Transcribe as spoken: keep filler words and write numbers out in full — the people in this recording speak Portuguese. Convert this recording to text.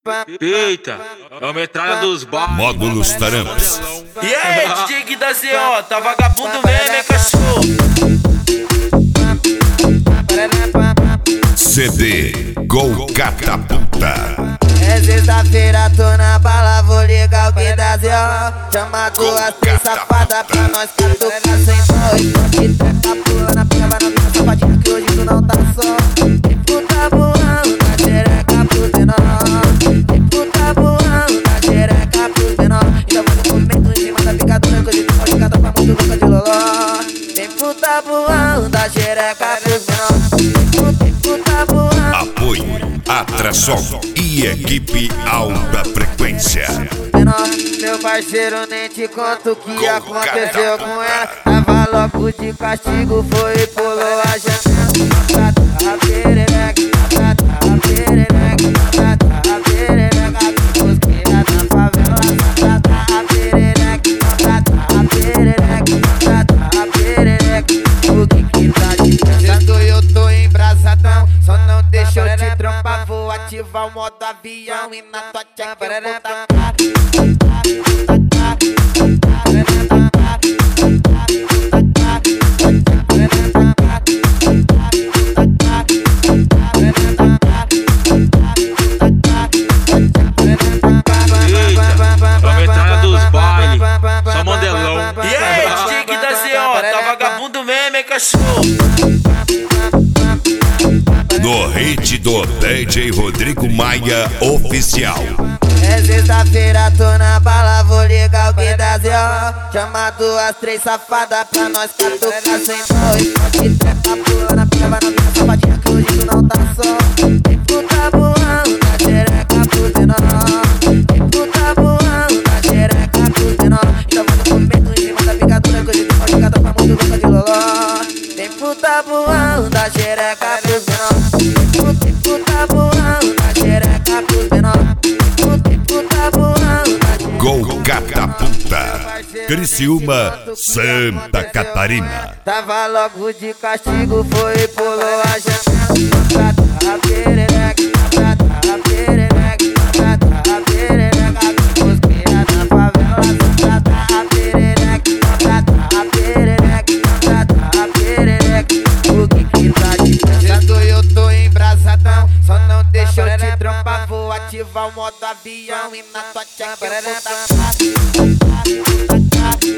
Eita, é a metralha dos barcos. Módulos Taramps. E aí, D J Gui da Z O, tá vagabundo mesmo, hein, cachorro? C D Gol Catapulta. É sexta-feira, tô na bala, vou ligar o Gui da Z O. Chama duas, três safadas pra nós catucar sem dó. E treca pulando, pega na minha safadinha que hoje tu não tá só. E puta voando, na xereca pros menor. E puta voando, na xereca pros menor. Ainda vou no movimento em cima da picadura, que hoje tu pode catar pra muito boca de loló. Tem puta voando, na xereca pros menor. Tem puta voando. Apoio Atrason e equipe Alta Frequência. Meu parceiro, nem te conto o que Gol aconteceu Catapulta. com ela. Tava louco de castigo, foi e pulou a janela. A perereca, a perereca, a perereca, busqueira na favela. A perereca, a perereca, a perereca, o que que tá de pensando? Eu tô embrasadão, só não deixa eu te trompar. Vou ativar o modo avião e na tua tcheca eu vou tacar. Só modelão. E aí, D J Gui da Z O, tá vagabundo mesmo, hein, cachorro? No hit do D J Rodrigo Maia Oficial. É sexta-feira, tô na bala, vou ligar o Gui da Z O. Chama duas, três safadas pra nós catucar sem dó. E treca pulando, pega na minha safadinha que hoje tu não tá só. E puta voando, na xereca pros menor. E puta voando, na xereca pros menor. Ainda vou no movimento em cima da picadura, que hoje tu pode catar pra muito boca de loló. Tem puta voando, na xereca pros menor. Tem puta voando, na xereca pros menor. Gol Catapulta. Criciúma, Santa Catarina. Tava logo de castigo, foi e pulou a janela. A perereca, a perereca, a perereca, busqueira na favela. A perereca, a perereca, a perereca, o que que tá de pensando? Eu tô embrasadão, só não deixa eu te trompar. Vou ativar o modo avião e na tua tcheca eu vou tacar.